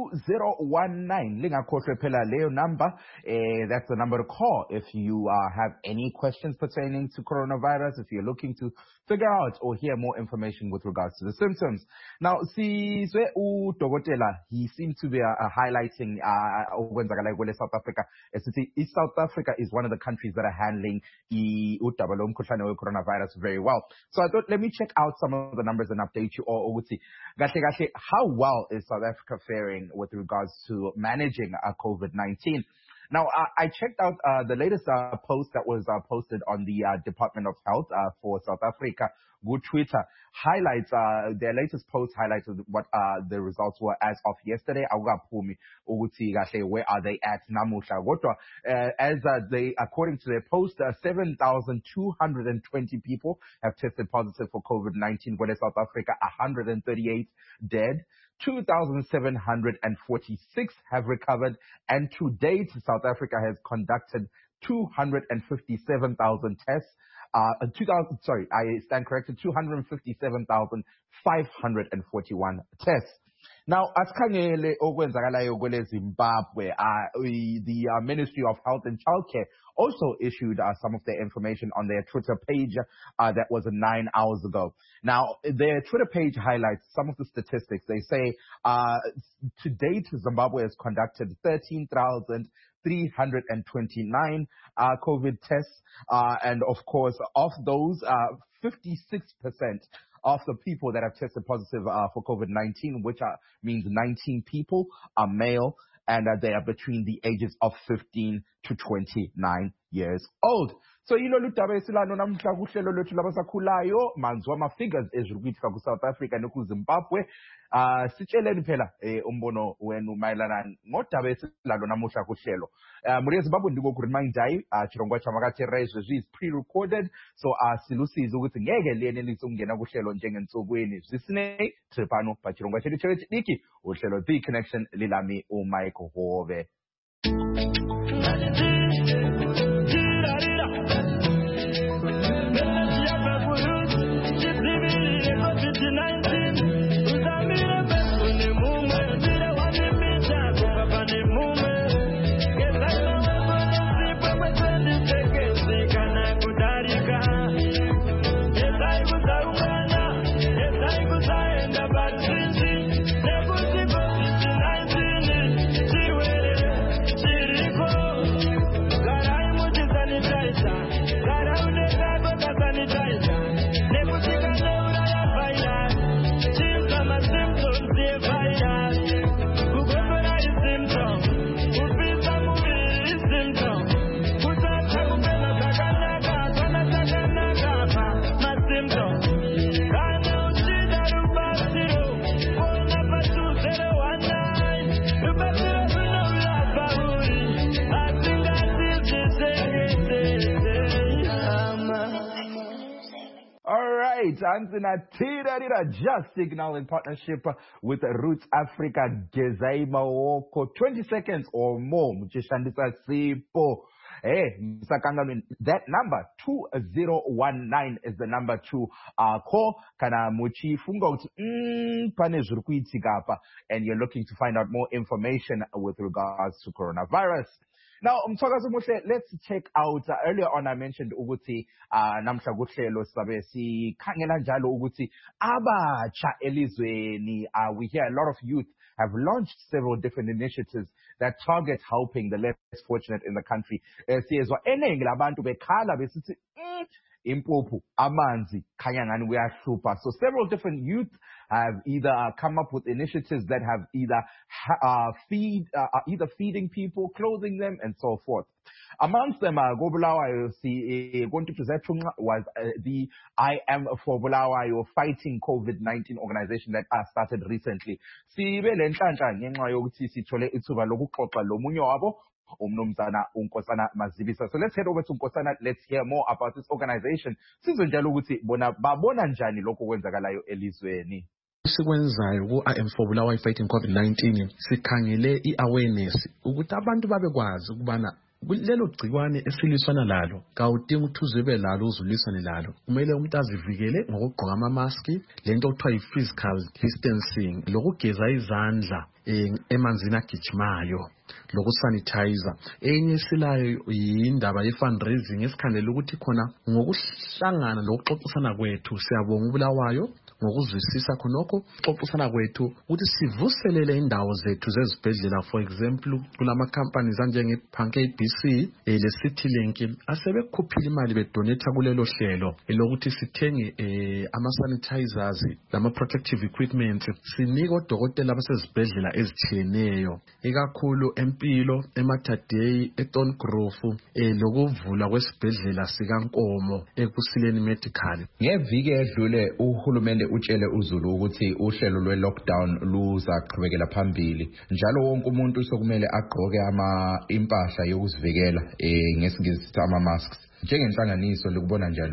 2019. Lingakhohlwe phela leyo number. That's the number to call if you have any questions pertaining to coronavirus, if you're looking to figure out or hear more information with regards to the symptoms. Now, Sizwe uDokotela, he seemed to be highlighting South Africa. South Africa is one of the countries that are handling the coronavirus very well. So I thought, let me check out some of the numbers and update you all. How well is South Africa faring with regards to managing COVID-19? Now, I checked out the latest post that was posted on the Department of Health for South Africa. Good Twitter highlights, their latest post highlighted what the results were as of yesterday. Where are they at namusha? As they, according to their post, 7,220 people have tested positive for COVID-19, where South Africa 138 dead. 2,746 have recovered, and to date, South Africa has conducted 257,000 tests. 257,541 tests. Now, asikhangele okwenzakalayo kwele Zimbabwe, the Ministry of Health and Childcare also issued some of their information on their Twitter page that was 9 hours ago. Now, their Twitter page highlights some of the statistics. They say, to date, Zimbabwe has conducted 13,329 COVID tests, and of course, of those, 56% of the people that have tested positive for COVID-19, which means 19 people, are male, and they are between the ages of 15 to 29 years old. So yilo ludaba esilano namhla kuhlelo lwethu labasakhulayo manziwa ama-figures ezikuyitika ku-South Africa noku-Zimbabwe. Sitsheleni phela umbono wenu mayelana ngodaba esilalo namuhla kuhlelo. Muri eZimbabwe ndingokuremind chirongwa chamakatera zvezvi is pre-recorded, so silusizi ukuthi ngeke liyenelise ukungena kuhlelo njengensukwini zisinei tripano pachirongwa chedu chechidiki uhlelo The Connection lilami uMike Hove. Just Signal in partnership with Roots Africa Gezaima Woko. 20 seconds or more. Mchishandisa Sipo. That number 2019 is the number to call. Kana muchi funga and you're looking to find out more information with regards to coronavirus. Now, let's check out, earlier on I mentioned ukuthi namhla kuhlelo sabe sikhangela njalo ukuthi abatsha elizweni. We hear a lot of youth have launched several different initiatives that target helping the less fortunate in the country. Siyezwa eningi labantu bekhala besithi impuphu amanzi khanya ngani kuyahlupha. So several different youth have either come up with initiatives that have either feeding people, clothing them, and so forth. Amongst them, Bulawayo was the I Am for Bulawayo Fighting COVID-19 organization that started recently. So let's head over to Nkosana. Let's hear more about this organization. Sikwenzayo ku I Am for Bulawayo Fighting COVID-19 sikhangele i-awareness ukuthi abantu babekwazi ukubana lelo gcikwane esiliswana lalo kawudinga ukuthi uzebe lalo uzuliswane lalo. Kumele umuntu azivikele ngokugqoka ama-maski, lento okuthiwa yi-physical distancing, lokugeza izandla emanzini agijimayo, lokusanitizer. Enye esilayo yindaba ye-fundraising esikhandela ukuthi khona ngokuhlangana lokuxoxisana kwethu siyabonga uBulawayo ngokuzwisisa khonokho xoxisana kwethu ukuthi sivuselele indawo zethu zezibhedlela. For example, kulama companies anjenge Pancake BC le CityLink asebekhuphile imali bedonate kulelo hlelo elokuthi sithenge ama sanitizers lama protective equipment sinike odokotela abasezibhedlela ezitshiyeneyo ikakhulu empilo, eMatadei, eTongrove lokuvula kwesibhedlela sikaNkomo eKusileni Medical. Ngeviki edlule uhulumende utshele uZulu ukuthi uhlelo lwe-lockdown luzaqhubekela phambili. Njalo wonke umuntu sokumele agqoke impahla yokuzivikela ngesingisi ama-masks. Njengenhlanganiso likubona njani lokho?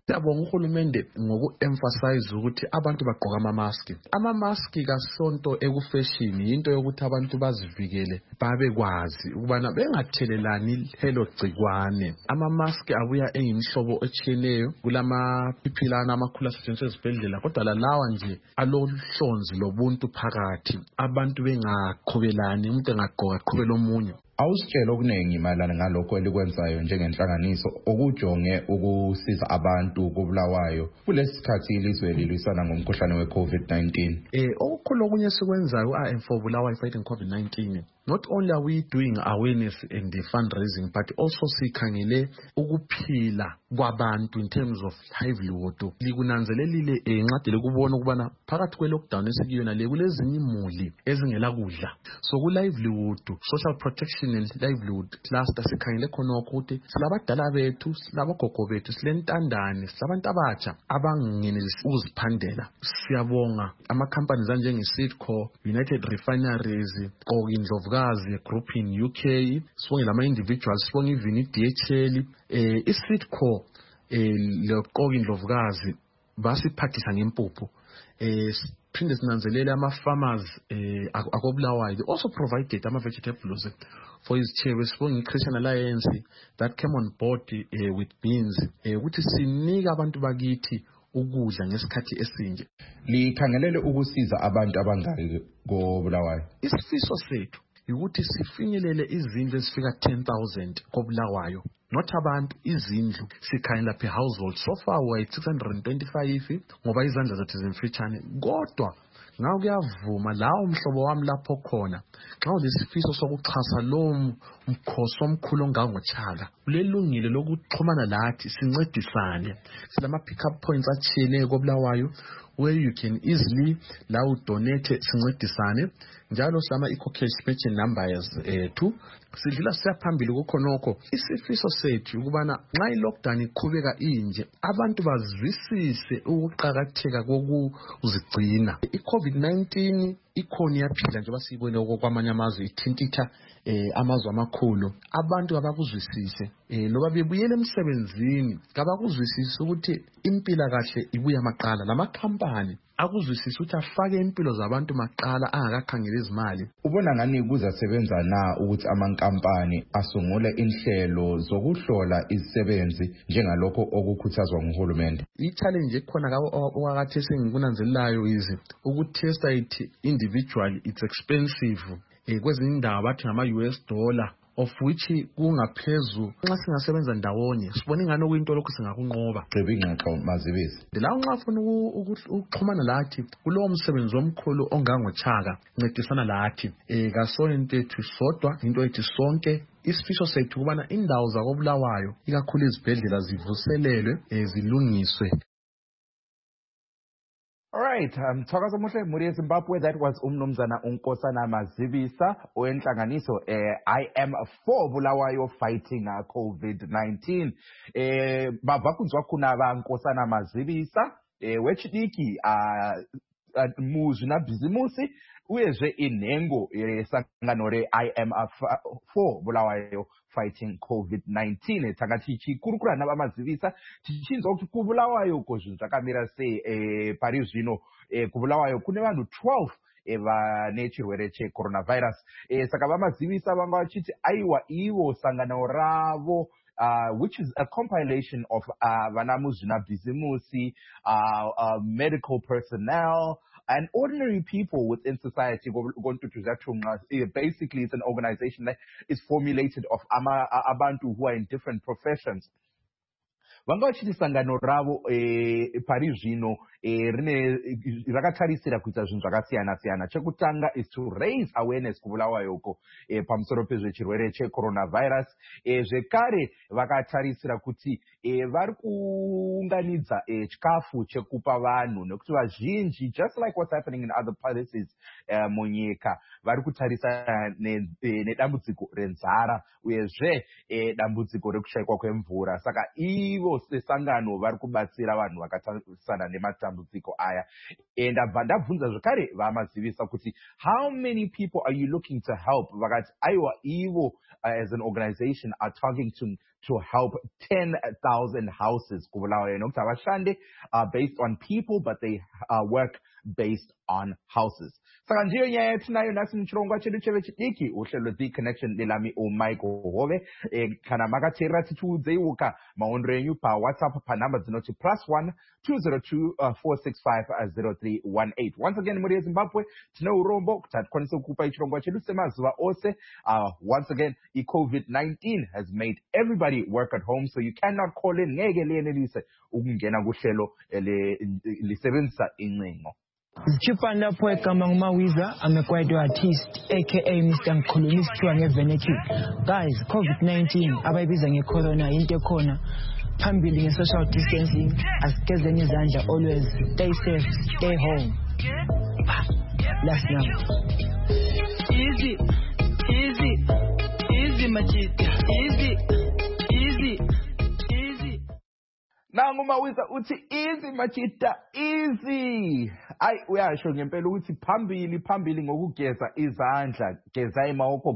Siyabonga uhulumende ngoku-emphasize ukuthi abantu bagqoka ama-mask. Ama-mask kasonto ekufashion into yokuthi abantu bazivikele babekwazi ukubana bengathelelani lelo gcikwane. Ama-mask abuya eyimihlobo etshiyeneyo, kulama-PPE amakhulu asetshenziswa ezibhedlela, kodwa lawa nje alohlonzi lobuntu phakathi, abantu bengaqhubelani, umuntu engagqoka aqhubele omunye. Awusitshela okuningi mayelana ngalokho elikwenzayo njengenhlanganiso okujonge ukusiza abantu kubulawayo kulesi sikhathi ilizwe lilwisana ngomkhuhlane we-COVID-19. Okukhulu okunye sikwenzayo for Bulawayo fighting COVID-19. Not only are we doing awareness and the fundraising, but also sikhangele ukuphila kwabantu in terms of livelihood. Likunanzelelile enqadile kubona ukubana phakathi kwe-lockdown esikuyona le kulezinye imuli ezingela kudla. So ku-livelihood, social protection and livelihood cluster sikhangele khonokho ukuthi silabadala bethu, silabogogo bethu, silentandane, silabantu abatsha abangenelisi ukuziphandela. Siyabonga ama-companies anjenge-Seedco, United Refineries, Gqoki Ndlovukazi group in UK, sibonge lama-individuals, sibonge even i-DHL, i-Seedco le-Gqoki Ndlovukazi basiphathisa ngempuphu. Phinde sinanzelele ama-farmers akobulawayo. They also provided ama-vegetables for his chair. Sibonge i-Christian Alliance that came on board with beans ukuthi sinika abantu bakithi ukudla ngesikhathi esinje. Likhangelele ukusiza abantu abangaki kobulawayo. Isifiso sethu ukuthi sifinyelele izindlu ezifika 10,000 kobulawayo. Not abantu, izindlu sikhangela per household. So far we're at 625 ngoba izandla zethu zimfitshane. Kodwa ngawo kuyavuma lawo mhlobo wami lapho khona. Xa ulesifiso sokuxhasa lo mkhosi omkhulu ongangoChaka, ulelungile lokuxhumana lathi sincedisane. Silama pick up points atshiyeneyo kobulawayo where you can easily lawo donate sincedisane. Njalo sama i-cocash matching numbers tu sidlula siyaphambili kukhonokho. Isifiso sethu ukubana nxa i-lockdown iqhubeka inje abantu bazwisise ukuqhakatheka kokuzigcina. I-COVID-19 ikhona iyaphila njengoba siyibone okwamanye amazwe ithintitha amazwe amakhulu. Abantu abakuzwisise loba bebuyela emsebenzini kabakuzwisise ukuthi impila kahle ibuya maqala. Lama-company akuzwisise ukuthi afake impilo zabantu maqala angakakhangela izimali. Ubona ngani kuzasebenza na ukuthi amankampani asungule inhlelo zokuhlola izisebenzi njengalokho okukhuthazwa nguhulumende? I-challenge ekhona okwakathe sengikunanzelelayo izi ukutesta it individually it's expensive. Kwezinye indawo bathi ngama-US dollar of which kungaphezu. Nxa singasebenza ndawonye sibona ingane okuyinto lokho singakunqoba. Gqiba ingxoxo Mazibisi. La nxa ufuna ukuxhumana lathi kulowo msebenzi omkhulu ongangoChaka ncedisana lathi. Kasoyinto ethu sodwa into ethi sonke. Isifiso sethu kubana indawo zakobulawayo ikakhulu izibhedlela zivuselelwe zilungiswe. Alright, Thokoza Muhle muri eZimbabwe. That was umnumzana uNkosana Mazibisa owenhlanganiso I am for Bulawayo fighting COVID-19. Bavakunzwa khona baNkosana Mazibisa wechidiki muzwi na bhizimusi uyezve inhengo yesangano re I am for Bulawayo fighting COVID-19. Takati chikurukura nabamazivisa tichinzwa kuti kubulawayo ko zvinhu zvakamira sei pari zvino kubulawayo kune vanhu 12 vane chirwere checoronavirus. Saka vamazivisa vanga vachiti aiwa ivo sangano ravo which is a compilation of vana muzvina bhizimusi, medical personnel, and ordinary people within society. Basically, it's an organization that is formulated of abantu who are in different professions. Vanga vachiti sangano ravo pari zvino rakatarisira kuita zvinhu zvakasiyana siyana. Chekutanga is to raise awareness kubulawayoko pamusoro pezvechirwere checoronavirus. Zvekare vakatarisira kuti vari kuunganidza chikafu chekupa vanhu nekuti vazhinji, just like what's happening in other places munyika, vari kutarisana nedambudziko renzara uyezve dambudziko rekushayikwa kwemvura. Saka ivo iro sesangano vari kubatsira vanhu vakatasana nematambudziko aya. And ndabvunza zvakare vamazivisa kuti how many people are you looking to help? Vakati aiwa ivo as an organization are targeting to help 10,000 houses kubulawayo nokuti havashande based on people but they work based on houses. Saka ndiyo nyaya yatinayo nhasi muchirongwa chedu chevechidiki uhlelo The Connection lelami uMike Hove. Kana makateerera tichiudzeiuka maondero enyu paWhatsApp panhamba dzinoti +1 202 465 0318. Once again muri yeZimbabwe tine urombo kuti hatikwanise kukupai chirongwa chedu semazuva ose. Once again COVID-19 has made everybody work at home, so you cannot call in ngeke liyenelise ukungena kuhlelo lisebenzisa incingo. Zichipanda po kama ngumawiza amekwaito artist aka Mr. Mkhulumi sithiwa ngeVeneki. Guys, COVID-19 abayibiza ngecorona into ekhona. Phambili nge-social distancing, asigezeni izandla always, stay safe, stay home. Last number. Easy machita, easy. Nangu mawiza uthi easy machita, easy. Ay uyasho ngempela ukuthi phambili ngokugeza izandla, geza imawoko.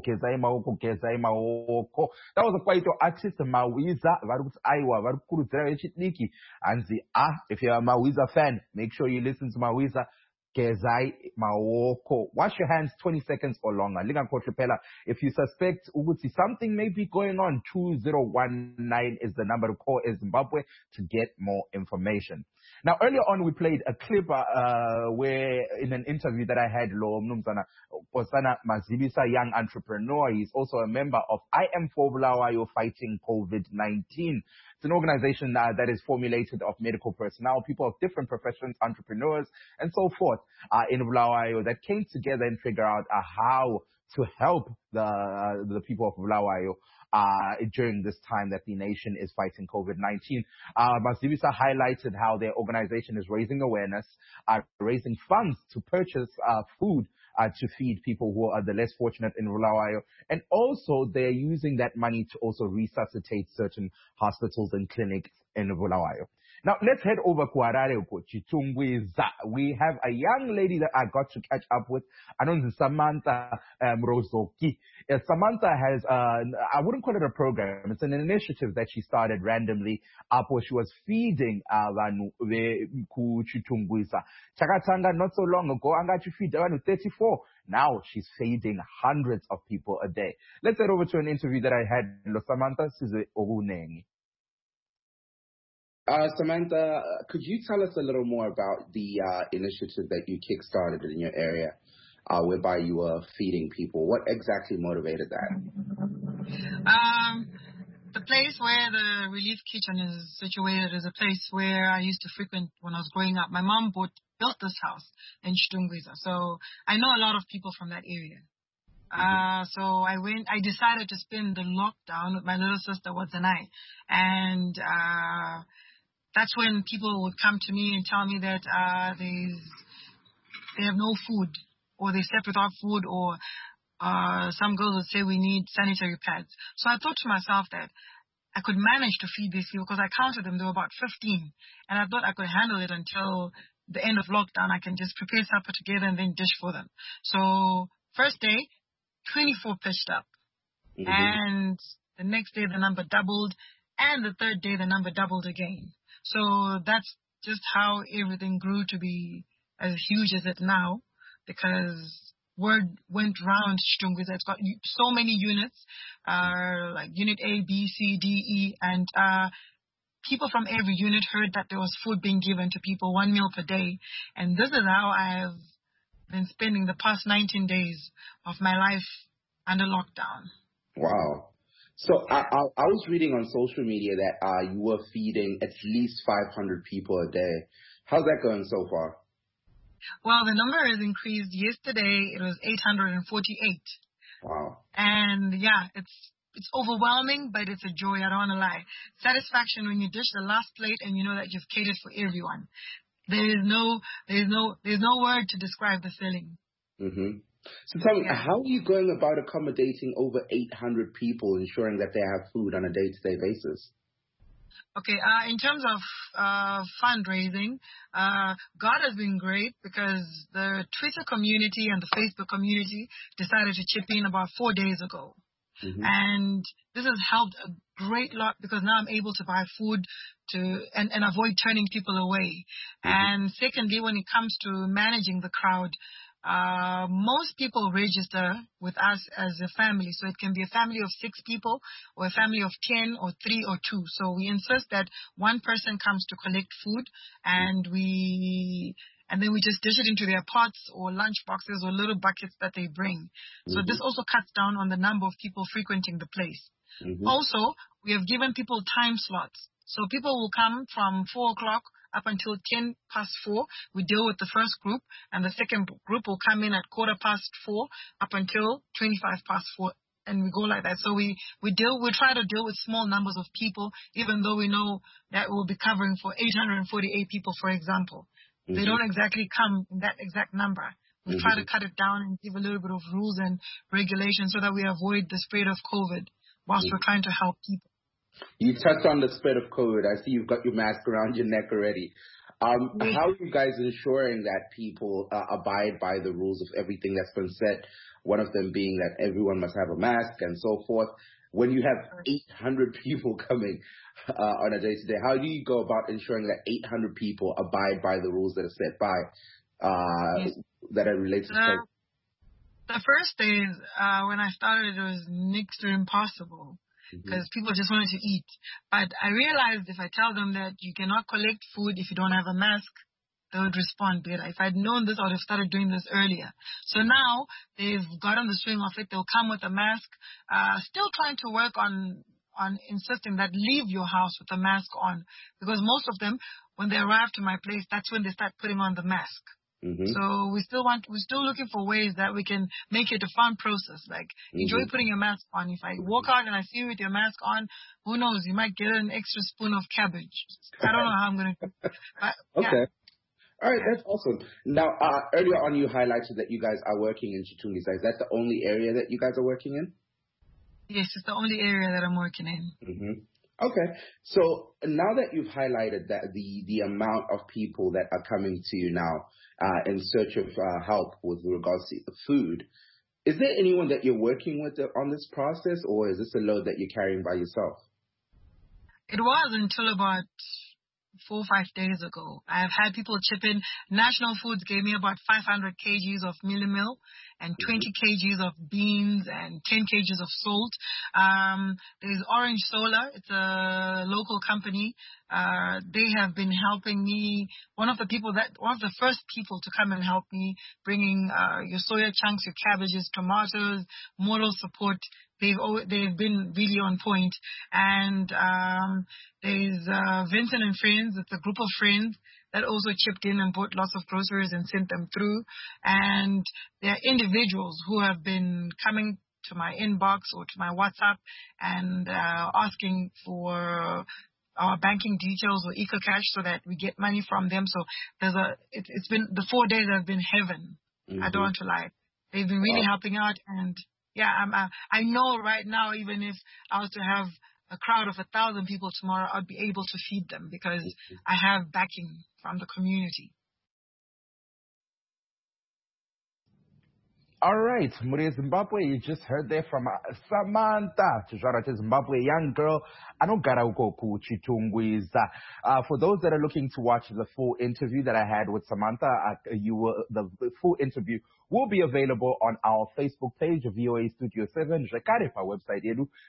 That was quite artist Mawiza vari kuti aiwa vari kukurudzira vechidiki anzi if you're a Mawiza fan, make sure you listen to Mawiza. Gezai mawoko. Wash your hands 20 seconds or longer. If you suspect ukuthi something may be going on, 2019 is the number to call in Zimbabwe to get more information. Now, earlier on, we played a clip where in an interview that I had, Lo Mnumzana Osana Mazibisa, young entrepreneur. He's also a member of I Am for Bulawayo Fighting COVID-19. It's an organization that is formulated of medical personnel, people of different professions, entrepreneurs, and so forth in Bulawayo that came together and figure out how to help the people of Bulawayo during this time that the nation is fighting COVID-19. Mazibisa highlighted how their organization is raising awareness, raising funds to purchase food to feed people who are the less fortunate in Bulawayo. And also they're using that money to also resuscitate certain hospitals and clinics in Bulawayo. Now, let's head over to Harare. We have a young lady that I got to catch up with. Her name is Samantha Mrozoki. Samantha has, I wouldn't call it a program. It's an initiative that she started randomly up where she was feeding Vanu Kuchitungwiza. Chakatanga not so long ago, Angachi feed Vanu 34. Now she's feeding hundreds of people a day. Let's head over to an interview that I had with Samantha Size Orunengi. Samantha, could you tell us a little more about the initiative that you kickstarted in your area, whereby you were feeding people? What exactly motivated that? The place where the relief kitchen is situated is a place where I used to frequent when I was growing up. My mom built this house in Chitungwiza, so I know a lot of people from that area. So I decided to spend the lockdown with my little sister, Wadzanai, and that's when people would come to me and tell me that they have no food, or they slept without food, or some girls would say we need sanitary pads. So I thought to myself that I could manage to feed these people because I counted them. There were about 15, and I thought I could handle it until the end of lockdown. I can just prepare supper together and then dish for them. So first day, 24 pitched up, and the next day the number doubled, and the third day the number doubled again. So that's just how everything grew to be as huge as it now, because word went round Chitungwiza. It's got so many units, like unit A, B, C, D, E, and people from every unit heard that there was food being given to people, 1 meal per day. And this is how I have been spending the past 19 days of my life under lockdown. Wow. So I was reading on social media that you were feeding at least 500 people a day. How's that going so far? Well, the number has increased. Yesterday it was 848. Wow. And yeah, it's overwhelming, but it's a joy. I don't want to lie. Satisfaction when you dish the last plate and you know that you've catered for everyone. There's no word to describe the feeling. So tell me, how are you going about accommodating over 800 people, ensuring that they have food on a day-to-day basis? Okay, in terms of fundraising, God has been great because the Twitter community and the Facebook community decided to chip in about 4 days ago. And this has helped a great lot because now I'm able to buy food and avoid turning people away. And secondly, when it comes to managing the crowd, most people register with us as a family. So it can be a family of 6 people or a family of 10 or 3 or 2. So we insist that one person comes to collect food and then we just dish it into their pots or lunch boxes or little buckets that they bring. So this also cuts down on the number of people frequenting the place. Also, we have given people time slots. So people will come from 4 o'clock up until 10 past 4. We deal with the first group, and the second group will come in at 4:15 up until 25 past 4. And we go like that. So we try to deal with small numbers of people, even though we know that we'll be covering for 848 people, for example. They don't exactly come in that exact number. We try to cut it down and give a little bit of rules and regulations so that we avoid the spread of COVID whilst we're trying to help people. You touched on the spread of COVID. I see you've got your mask around your neck already. How are you guys ensuring that people abide by the rules of everything that's been said? One of them being that everyone must have a mask and so forth. When you have 800 people coming on a day-to-day, how do you go about ensuring that 800 people abide by the rules that are set by that are related to COVID? The first days when I started, it was next to impossible because people just wanted to eat. But I realized if I tell them that you cannot collect food if you don't have a mask, they would respond better. If I'd known this, I would have started doing this earlier. So now they've gotten the swing of it. They'll come with a mask. Still trying to work on insisting that leave your house with a mask on, because most of them, when they arrive to my place, that's when they start putting on the mask. So we're still looking for ways that we can make it a fun process. Like enjoy putting your mask on. If I walk out and I see you with your mask on, who knows? You might get an extra spoon of cabbage. I don't know how I'm going to do it. Okay. All right, that's awesome. Now, earlier on you highlighted that you guys are working in Chitungwiza. Is that the only area that you guys are working in? Yes, it's the only area that I'm working in. Okay. So now that you've highlighted that the amount of people that are coming to you now in search of help with regards to food, is there anyone that you're working with on this process, or is this a load that you're carrying by yourself? It was until about 4 or 5 days ago. I've had people chip in. National Foods gave me about 500 kgs of meal and 20 kgs of beans and 10 kgs of salt. There's Orange Solar. It's a local company. They have been helping me. One of the first people to come and help me, bringing your soya chunks, your cabbages, tomatoes, moral support. They've been really on point. And there's Vincent and Friends. It's a group of friends that also chipped in and bought lots of groceries and sent them through. And there are individuals who have been coming to my inbox or to my WhatsApp and asking for our banking details or EcoCash so that we get money from them. So it's been the 4 days have been heaven. I don't want to lie. They've been really helping out, and yeah, I know right now, even if I was to have a crowd of 1,000 people tomorrow, I'd be able to feed them because I have backing from the community. All right, Muri Zimbabwe, you just heard there from Samantha, Zimbabwe, young girl. Chitungwiza. For those that are looking to watch the full interview that I had with Samantha, the full interview will be available on our Facebook page, VOA Studio 7, our website,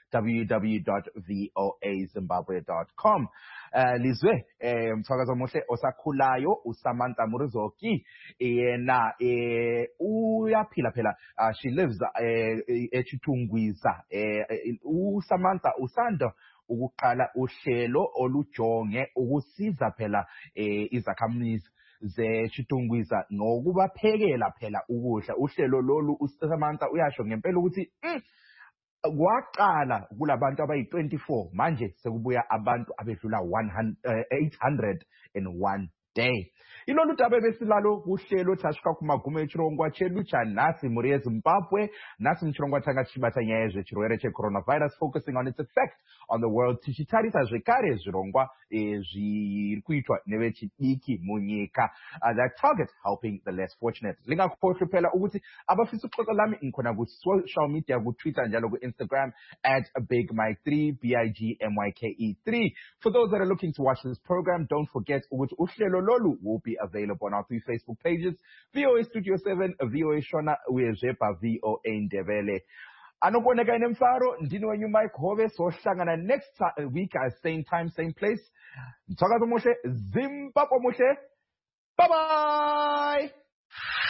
www.voazimbabwe.com. Lizwe, mthakazo muhle osakhulayo uSamantha Murizoki yena uyaphila phela. She lives eChitungwiza. uSamantha usanda ukuqala uhlelo olujonge ukusiza phela izakhamizi zeChitungwiza ngokubaphekela phela ukudla. Uhlelo lolu uSamantha uyasho ngempela ukuthi kwaqala kulabantu abayi-24 manje sekubuya abantu abedlula 801 day. Ilolu daba besilalo kuhlelo thashika kumagumo echirongwa chedu chanhasi mhuri yeZimbabwe. Nhasi muchirongwa tanga tichibata nyaya yezvechirwere checoronavirus, focusing on its effect on the world, tichitarisa zvekare zvirongwa zviri kuitwa nevechidiki munyika that target helping the less fortunate. Lingakhohlwe phela ukuthi abafisa uxoxa lami ngikhona ku-social media, ku-Twitter njalo ku-Instagram at BigMike3, BIGMYKE3. For those that are looking to watch this program, don't forget ukuthi uhlelo lolu will be available on our 3 Facebook pages, VOA Studio 7, VOA Shona, uyezepa VOA Ndebele. Anokuboneka inemfaro, ndini wenyu Mike Hove, sohlangana next week at same time, same place. Mthakazo muhle, Zimbabwe muhle. Bye-bye!